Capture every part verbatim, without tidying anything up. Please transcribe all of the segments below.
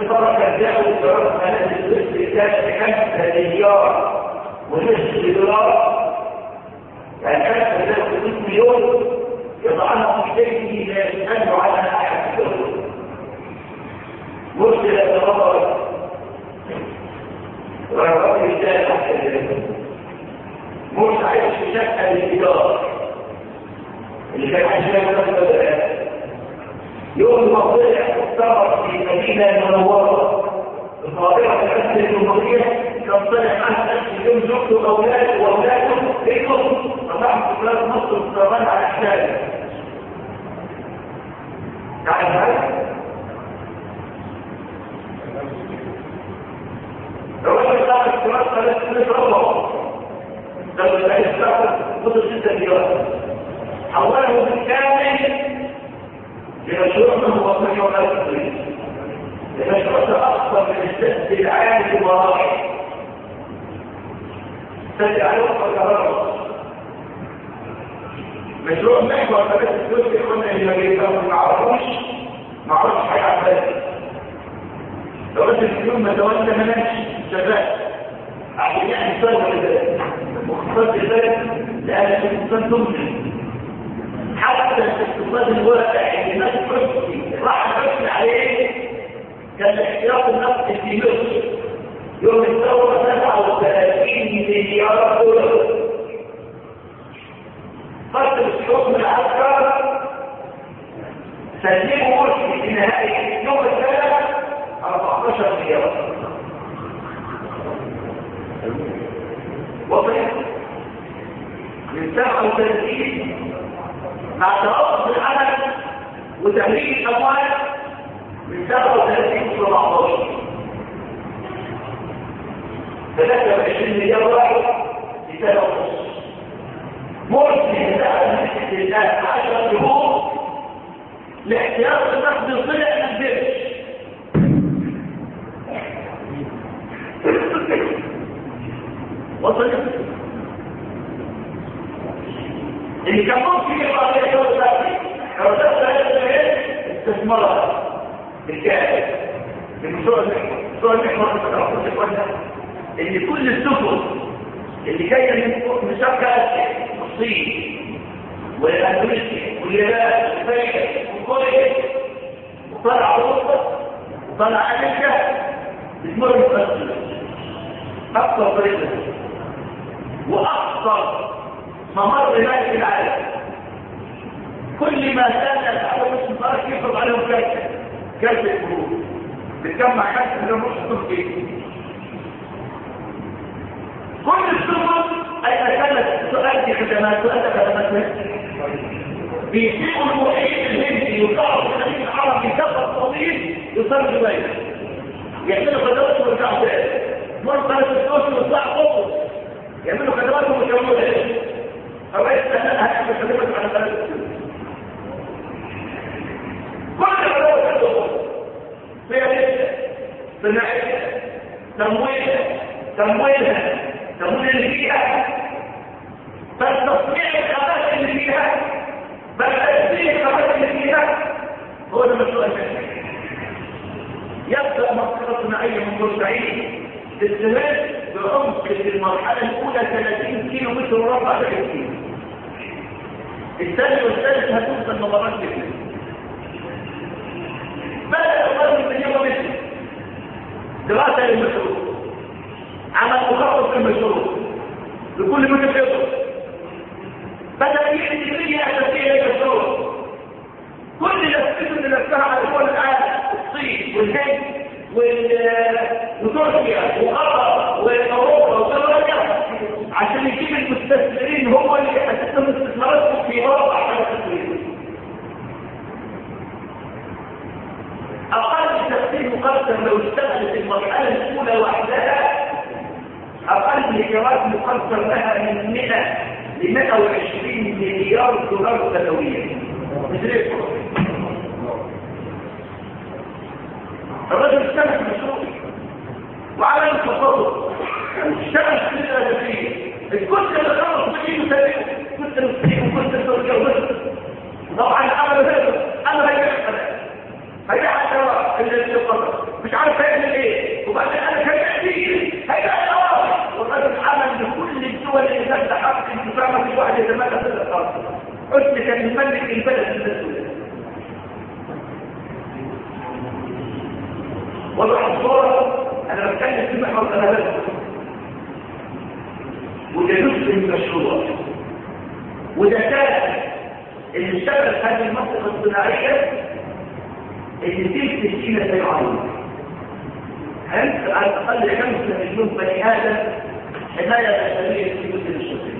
الطرف الجاوي دراسة هذا الجزء كان خمسة مليار ونصف دولار، يعني خمسة مليار ونصف مليون يضعنا في شيء لا يسأل عنها أحد الدول. مرسل يتغطر ورغب رجال تحت الجنة مرسل عايش في شكل الإدارة اللي كان عشان يتغطر يوم ما طلع الثمر في مدينة المنورة القاهرة الأسل الجمهورية كان طلع معه أسل يوم زوجته وأولاده وأولاده إيكم فضعوا بلاد مصر الطيران على أحسابه. تعرف هذا؟ الرجل صاحب الكرات ثلاث سنين ربعه لما لا يستعمل قدر ستة مليار حوله بالكامل لمشروع من مواطنين وغير التطوير لمشروع أكثر من السد العالي المراحل سد العالي وقت الكهرباء مشروع محور فبس الجزء يقولنا اللي ما بيتكلموا ما عرفوش ما عرفوش حاجة عبادة لو بس اليوم ما تولى مناش شباب عشان يعني صار لذلك مختصر لذلك لأن الإنسان تمثل حتى الاقتصاد الواقع اللي الناس تحكي راح تحكي عليه كان الاحتياط النفسي في مصر يوم الثورة سبعة وثلاثين مليار دولار قتل الحكم العسكر سلموا مرسي في نهاية يوم الثلاث أربعة عشر مليار وصلت من سبعة وثلاثين مع توقف العمل وتهريج الأموال من سبعة وثلاثين إلى سبعة عشر ثلاثة وعشرين مليار واحد لسنة ونص مرسي لسنة الآن عشر شهور لاحتياط النقد طلع من البرش وصلت اللي كان ممكن يبقى عليه دور ثاني لو ده استثمارات بالكامل المشروع المشروع المحور المتكرر ان كل السفن اللي جايه من شركه الصين والاندونيسيا واليابان والفرنسا وكوريا وطلع اوروبا وطلع امريكا بتمر بالتسويق اكثر طريقه واكثر ممر مالك العالم كل ما كان يتعلم السفارة يفرض عليهم كارثة كارثة الفروض بتجمع كارثة من المرش التركي كل السفر أي كانت تؤدي خدمات تؤدي خدمات بيسيبوا المحيط الهندي يطلعوا في الخليج العربي سفر طويل يصير جبايل يعملوا خدمات ويرجعوا تاني مرة قناة السوشي ويطلعوا قطر يعملوا خدمات ويرجعوا تاني فبقيت أنا هحب أكلمك على ثلاثة سنين كل خدمات الدخول فيها لسه صناعية تمويلها تمويلها تمويل اللي فيها بل تصنيع الخدمات اللي فيها بل تأثير الخدمات اللي فيها هو ده مشروع الشركة يبدأ منطقة صناعية من بورسعيد تستمر بعمق في المرحلة الأولى ثلاثين كيلو متر مربع كيلو الثاني والثالث هتوصل مباراه كده بدأ الرجل من يوم مثل دراسة للمشروع عمل مخطط في المشروع لكل متفق بدأ يحدي فيه أساسية للمشروع كل نفسه اللي نفسها على دول العالم الصين والهند وتركيا وقطر واوروبا وغيرها عشان يجيب المستثمرين هو اللي يحسسهم استثماراتهم في اوروبا عشان التسويق اقل تقسيم مقسم لو اشتغلت المرحله الاولى وحدها اقل ايراد مقسم لها من مئة ل مئة وعشرين مليار دولار سنويا مثل الرجل اشتغل في مشروع وعلى التصرف اشتغل في الأساسية الكتل اللي خلص بجيبه سريع كتل الصين وكتل التركيا طبعا عمل هذا انا هيبيع الحلال هيبيع الشراء اللي القدر مش عارف قلت كان يملك البلد المسؤولة وضع الصورة. أنا بتكلم في محور الأهلات وده جزء من المشروع، وده كان اللي اشتغل هذه المنطقة الصناعية اللي تلك السينة زي العظيم. هل على الأقل خمسة مليون بني آدم حماية بشرية في جزء الشرطين.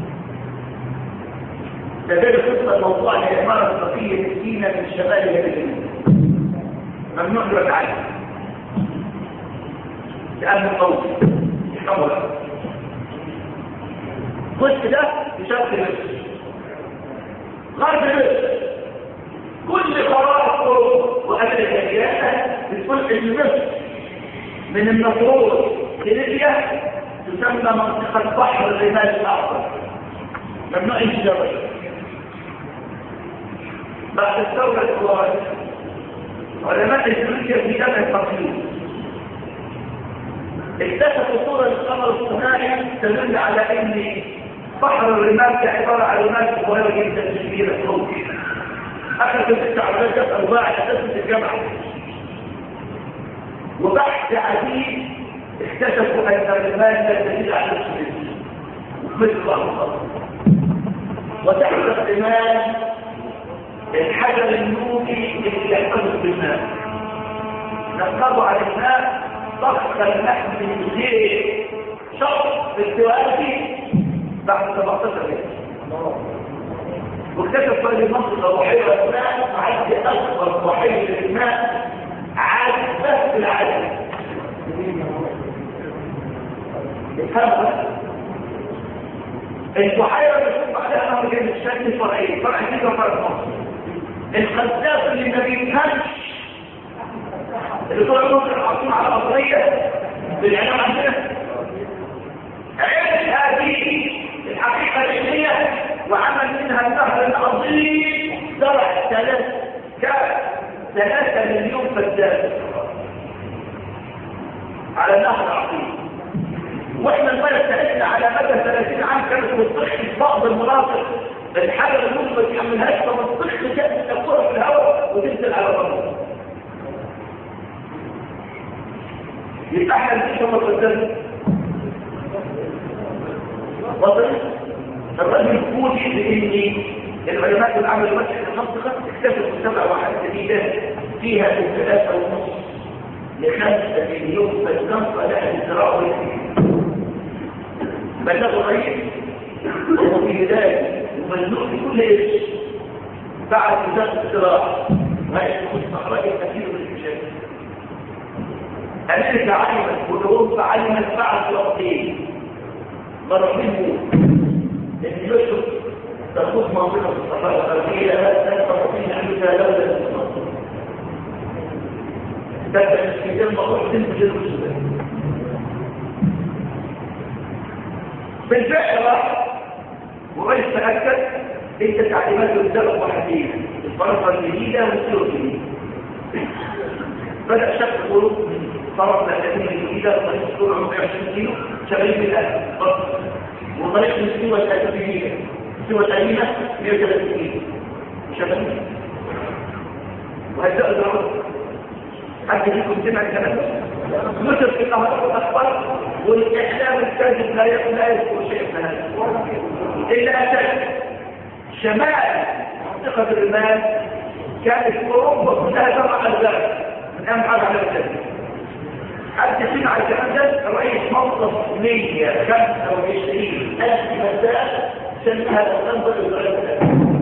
ده غير قصة موضوع الإعمار الصفية في سينة من الشمال إلى الجنوب ممنوع له العالم لأنه قوي يحول قلت ده بشرط مصر غرب مصر كل قرار وأمريكا بتقول إن مصر من النصرون لليبيا تسمى منطقة بحر الرمال الأحمر ممنوع الجبل. بعد الثورة الإخوانية علماء الجيولوجيا في جامعة التقليد اكتشفوا صورة للقمر الصناعي تدل على ان بحر الرمال كعبارة عن رمال صغيرة جدا كبيرة فوق. اخذوا ست عمليات ارباع اساسا الجامعة وبحث عديد اكتشفوا ان الرمال لا تزيد على السنين مثل بعض الخطر. وتحت الرمال الحجر النوبي اللي يحتفظ بالماء نقضوا على الماء ضغط الماء من غير شرط بالتوازي بعد سبعتاشر سنة. واكتشف هذه المنطقة بحيرة الماء عد أكبر بحيرة الماء عذبة في العالم. افهمها البحيرة بتكون بعدها نهر جنب الشكل فرعين فرع جديد وفرع مصر. الخزاف اللي ما بيفهمش اللي طول عمره الحصول على الأصلية بالإعلام عندنا عرف هذه الحقيقة العلمية وعمل منها النهر العظيم زرع ثلاث كان ثلاثة مليون فدان على النهر العظيم. واحنا البلد سألنا على مدى ثلاثين عام كانت مصطخ في بعض المناطق الحجر الموت ما تحملهاش فمصطخ كانت تكون في الهواء وتنزل على الرمل. يبقى احنا نشوف مصدر وصل الرجل فوجئ بان العلماء اللي عملوا مسح المنطقه اكتشفوا سبع واحد جديده فيها من ثلاثه ونص لخمسه مليون فدان صالح للزراعه والتجاره. بلغوا الرئيس وهو في بدايه ومزنوق في كل ايش بعد وزاره الزراعه ما يكون استخراج الكثير من المشاكل. أمريكا علمت والأوروبا علمت بعد وقتين مرة منه إن يوسف تخوض منطقة الصحراء الغربية لا تستطيع أن يتالوا للمنطقة. تبدأ السكتين مطروح تنتج السودان. بالفعل راح وغير تأكد إنت تعليمات الدولة واحدين الفرصة الجديدة والسيرة الجديدة. بدأ شكل الغروب طرفنا الأمين الجديدة طريق السرعة مئة وعشرين كيلو شغالين بالآن وطريق من السوى الأكاديمية السوى الأمينة مئة وثلاثين كيلو شغالين وهدأوا الضرورة حتى فيكم سمع الكلام نشر في الأهرام الأخبار والإعلام الكاذب لا يذكر شيء من هذا إلا أتت شمال منطقة الرمال كانت أوروبا كلها تبع الغرب من أهم حاجة على الجنة. حتى سمع الكلام ده رئيس موقف مية وخمسة وعشرين ألف مساء سمى هذا الأنظر إسرائيل.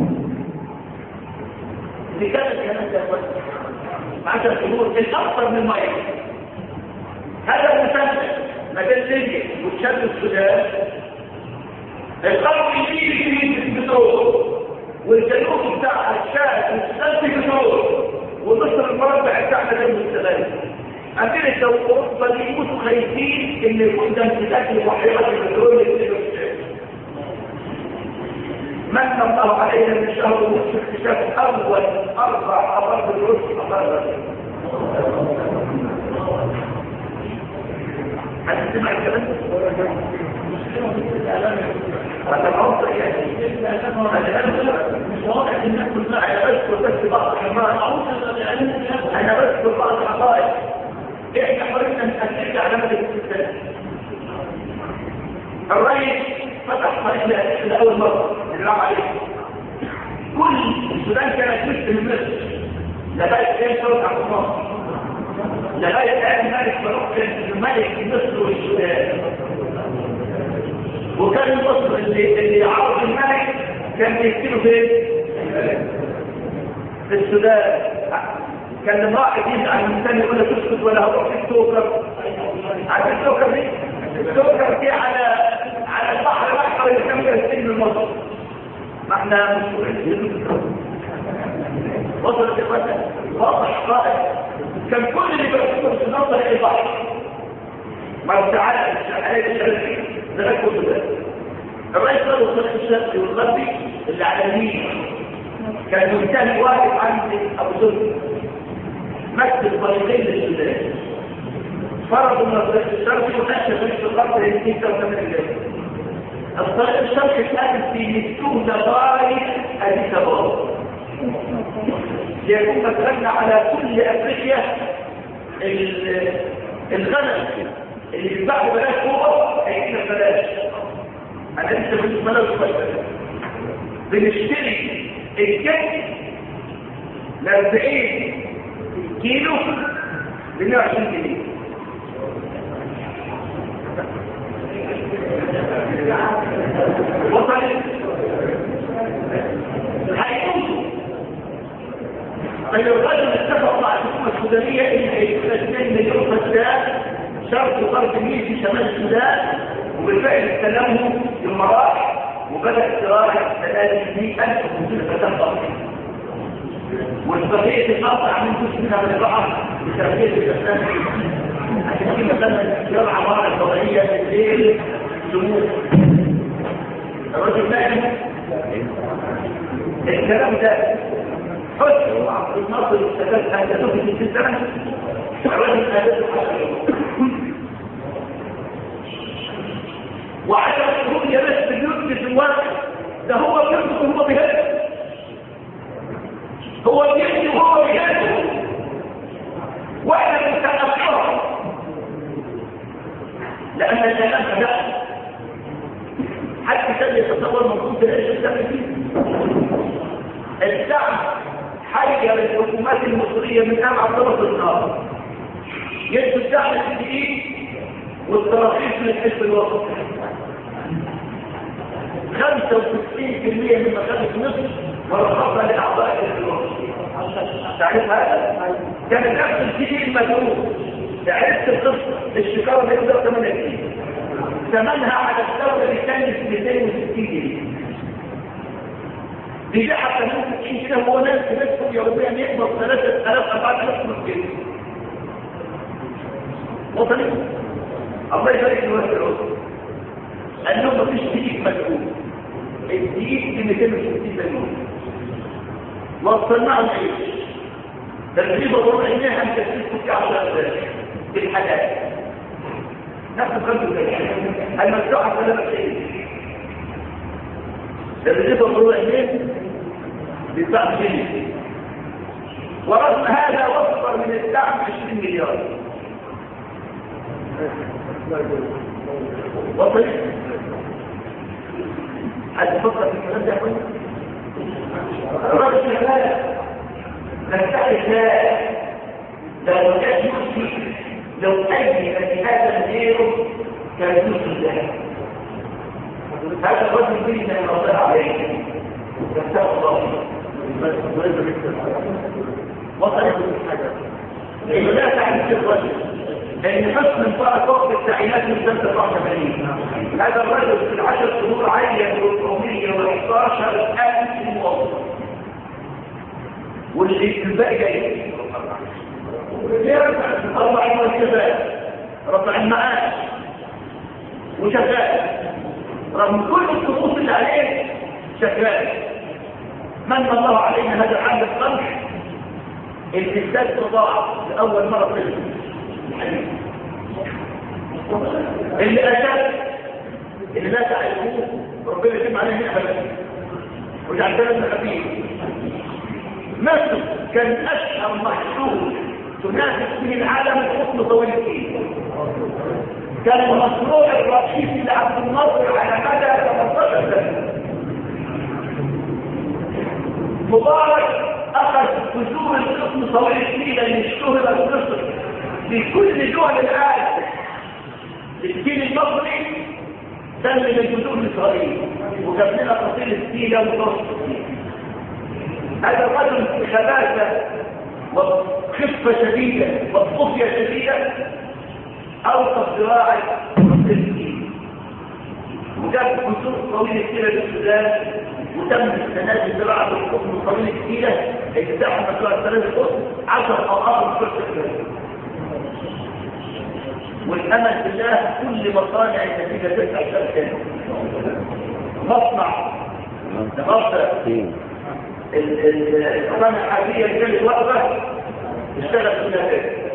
اللي كان الكلام ده عشر شهور الأكثر من مية. هذا المسافة مكان ليبيا وشمال السودان الغرب يجي في البترول والجنوب بتاع الشام والسودان في البترول ومصر المربع بتاعنا جنب السلام. أمريكا وأوروبا بيموتوا خايفين إن يكون ده امتلاك لبحيرات البترول اللي في الشام. من الله علينا من شهر ونصف اكتشاف أول أربع أرض الرز أرض هتسمع الكلام فتنعط يعني مش واضح انك كل ما انا بذكر بس بعض الحقائق انا بذكر بعض الحقائق احنا حاولنا نأكد على مدى الاستثناء الرئيس فتح طريق لأول مرة نلعب عليه كل السودان كانت مثل من مصر لغاية كان شرط عبد مصر لغاية كان مالك فاروق كان الملك في مصر والسودان وكان مصر اللي, اللي يعرض الملك كان بيكتبه فين؟ في السودان كان لما واحد يجي على الانسان يقول له تسكت ولا هروح في السوكر عارف السوكر دي؟ السوكر دي على على البحر الاحمر اللي كان فيها السجن المصري ما احنا مش وصلت الفتى واضح قائد كان كل اللي بيحصل في النظر الى البحر ما تعالى الشعائر الشرقي ده كله ده الرئيس قال الطريق الشرقي والغربي اللي على اليمين كان مهتم واقف عند ابو سلطان مثل طريقين للسودان فرضوا من الطريق الشرقي ونشأ طريق الغرب للسنين ستة الجاية الطريق الشرقي كان في مستوى دباري اديس ابابا ليكون مثلنا على كل افريقيا الغنم اللي بيتباع ببلاش فوق هيجينا ببلاش انا لسه مش بلاش ببلاش بنشتري الجد ل أربعين كيلو ب مية وعشرين جنيه وصلت هيقوموا طيب الرجل اتفق مع الحكومه السودانيه ان هيكون اثنين مليون فدان شرق وغرب النيل في شمال السودان وبالفعل استلموا المراحل وبدأ استراحة ثلاثة مئة ألف وخمسين فتاة ضغط والبقية القطع من جزء منها من البحر بتربية الأسنان عشان كده مثلا الاستيرار عبارة الوضعية في الليل سموك الرجل نائم الكلام ده حسن وعبد الناصر استفاد هذا تفت في السنة الرجل هذا وعلى الشهود يمس بيوت في الواقع ده هو بيرتب وهو بيهدف هو بيهدف وهو بيهدف واحنا متأخرة لأن الكلام ده حتى كان يتصور موجود في العيش الثاني فيه الدعم حير الحكومات المصرية من أمع طرف النار يجب الدعم الجديد والتراخيص من الحزب الوسطي خمسة وستين بالمئة من مخارج مصر ورخصها لأعضاء الحزب الوسطي تعرف هذا؟ كان الأخذ الجديد مدروس تعرفت القصة الشكارة بيقدر ثمانية جنيه ثمنها على الدولة اللي كانت مئتين وستين جنيه دي حتى ممكن تشين كده هو ناس بنفسهم يوميا يقبض ثلاثة آلاف أربعة آلاف جنيه وصلت الله يبارك في وقت العصر أنه ما فيش دقيق مدعوم الدقيق ب مئتين وستين مليون وصلناه العيش تدريب الربع إنها مكسسة في عشر أسلاك بالحلال نفس الخمس الجاية المفتوحة ثلاثة شيء تدريب الربع إنها بتاع جنيه ورغم هذا وفر من الدعم عشرين مليار وصل هتفكر في الكلام ده كله الرجل شغال نفتح لا لو كان يوسف لو اي في هذا غيره كان يوسف ده هذا الرجل بينا يرضى عليه نفتح الله وصلت الحاجه لا تعرف الرجل لأن حسن انفرق وقت التعيينات من سنة أربعة وثمانين هذا الرجل في العشر شهور عين أربعمئة وإحدى عشر ألف موظف واللي الباقي جاي أربع مرتبات رفع المعاش وشغال رغم كل الضغوط اللي عليه شغال من الله علينا هذا العام القمح الإنتاج تضاعف لأول مرة في اللي أشد اللي لا تعرفوه ربنا يتم عليه نعمة وجعلتنا من خفيف. مصر كان أشهر محصول تنافس به العالم القطن طويل فيه. كان المشروع الرئيسي لعبد الناصر على مدى ثمانية عشر سنة. مبارك أخذ جذور القطن طويل فيه لأن اشتهر مصر في كل دول العالم. الدين المصري سلم الجذور لإسرائيل وجاب لنا فصيل السيلة ومتوسط هذا الرجل بخباثة وخفة شديدة وطفية شديدة أوقف زراعة السيلة وجاب جذور طويل السيلة للسودان وتم السنة دي زراعة القطن طويل السيلة اجتاح مشروع الثلاث القطن عشر أضعاف من كل السودان. والأمل بالله كل مصانع النتيجة تسع شركات. مصنع مصنع المصانع الحالية اللي كانت واقفة اشتغل فيها ذلك.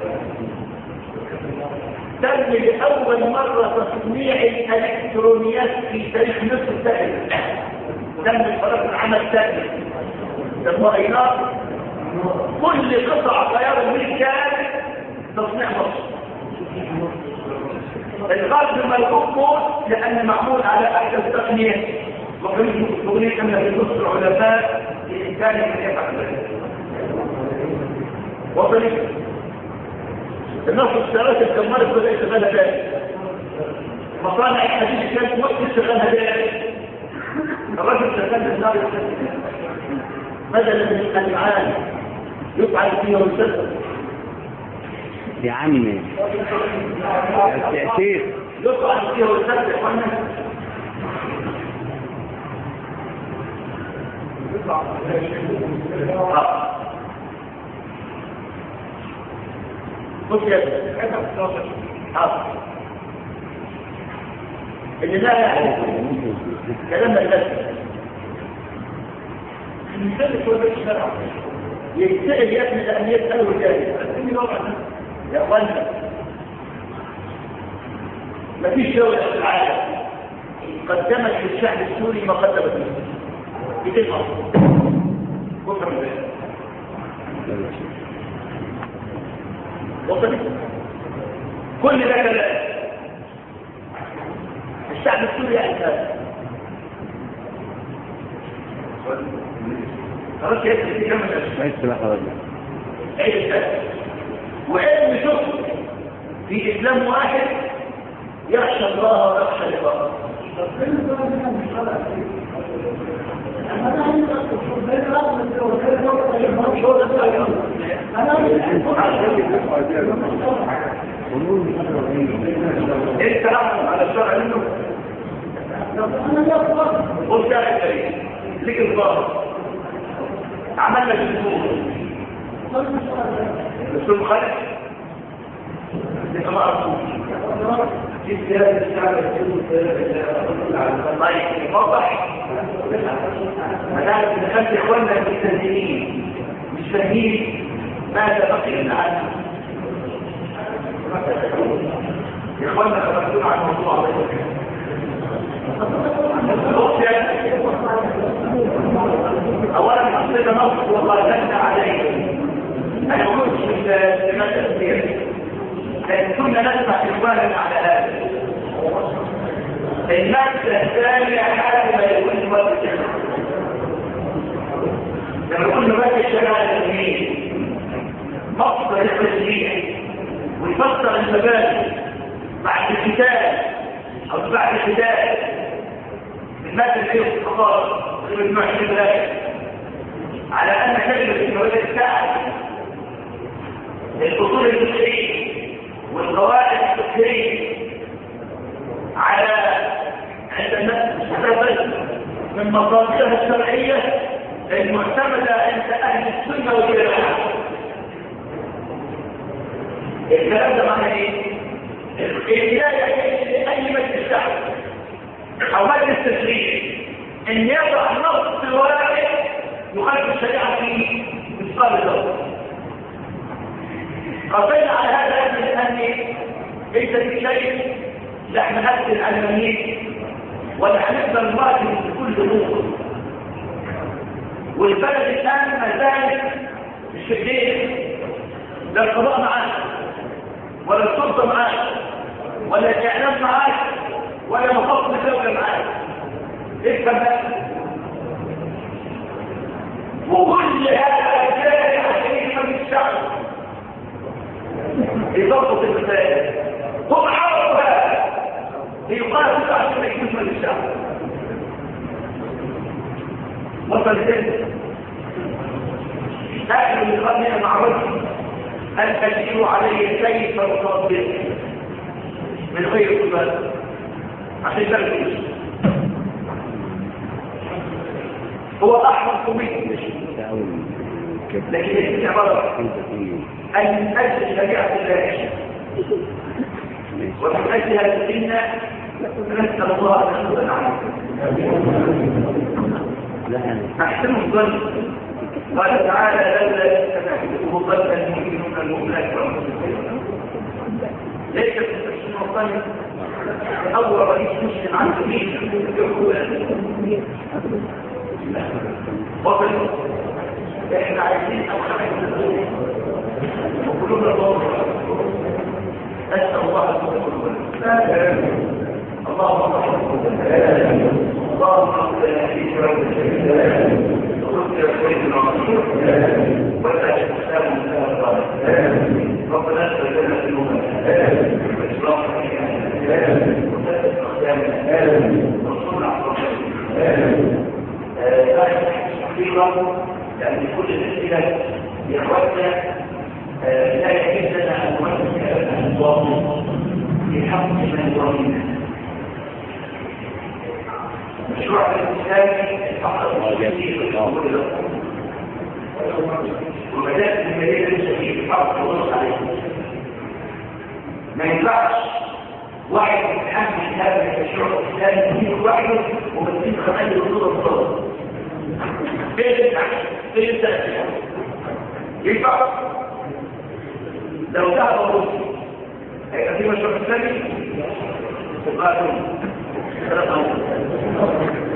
تم لأول مرة تصنيع الإلكترونيات في تاريخ مصر تقريبا. تم الفرق العمل تقريبا. الرأينات كل قطع غيار الملكات تصنيع مصر. الغرب ملعوب موت لأن معمول على أحدث تقنيات وكانت تغنية أن في مصر علماء لإنتاج من يفعل ذلك. وصلت النصر السيارات الكمارة بدأ يشتغلها ذلك. مصانع الحديث كانت وقت يشتغلها ذلك. الرجل شغال النار بدلا من الألعان يفعل فيها ويسلم يا عمي يا شيخ يطلع فيها ويسلم يطلع بص يا ابني اللي لا يعرف كلام الناس يسأل يا ابني لأن يسأله الجاهل يا أخوانا ما فيش دولة في العالم قدمت للشعب السوري ما قدمت له بتسعة كفر بالله وصلت كل ده كلام الشعب السوري أحساس خلاص يا ابني في كم الأشياء عيد الأساس وعلم شخص في إسلام واحد يخشى الله ويخشى لقاءه. انت رحم على الشرع منه قلت يا اخي ليك الظاهر عملنا جسور جسور خلق لما أرسل في سياسة الشعب طيب واضح مدارس دخلت إخواننا المستهزئين مش فاهمين ماذا بقي لنا عنه إخواننا تبحثون عن موضوع أولا حصينا نصف وقاتلنا عليه أنا كنت في مدى السياسة لأن كنا نسمع إخواننا على هذا المادة الثانية حالة ما يكون الوقت لما كنا مادة الشمال الأمين مصدر التشريع ويفسر المبادئ بعد الكتاب أو بعد الكتاب المادة اللي هي الخطار غير المعتمدات على أن كلمة المبادئ تساعد الأصول الفقهية والقواعد الفقهية على عند الناس تستفاد من مصادرها الشرعية المعتمدة عند أهل السنة والجماعة. الكلام ده معناه ايه؟ الولاية لأي مجلس شعب أو مجلس تشريع إن يضع نص واحد يخالف الشريعة في مثقال الأرض. قضينا على هذا لأن انت دي شيء لا احنا نقتل العلمانيين ولا هنقدر نواجه بكل قوه. والبلد الان ما زالت مش في ايدينا، لا القضاء معاك ولا السلطه معاك ولا الاعلام معاك ولا مخاطر الدوله معاك. افهم بقى. وكل هذا جاي عشان يفهم الشعب يضبط المسائل. هم عرفوا هذا ليقاتلوا عشان يفهم الشعب. وصل كده اهل اللقاء مع رجل ان تشيروا عليه كيف تصدق من غير قبل عشان تركز. هو احمر منه لكن الاستعبار ان اجل شريعه الله ومن اجل هذا السنه نسال الله ان يكون عنه. احسن الظن قال تعالى لولا تتحدثه ظنا المؤمنون المؤمنات والمسلمين. ليس تستحسن الظن اول رئيس مسلم عن سبيل وصل. احنا عايزين الخمس نزول وكلنا الله اسال الله التوفيق. اللهم اللهم اغفر في شرور وقل سيدنا رسول ولا تسلم من ربنا اغفر لنا ذنوبنا واصلاح حياتنا وثبت اقدامنا وانصرنا على الظالمين. حقيقه لان كل الاسئله لاخواتنا لا يجوز لنا ان نؤمن بهذا الواقع في حق من ظالمنا. مشروع الإسلامي فقط وبدأت المدينة الشديد فقط ونص عليه. ما ينفعش واحد يتحمل هذا المشروع الإسلامي فيه وحده ومسكين خمال الوصول الصلاة. فين التعش؟ فين التأثير؟ ينفع؟ لو ذهب الرسل هيبقى في مشروع إسلامي؟ تبقى ثلاثة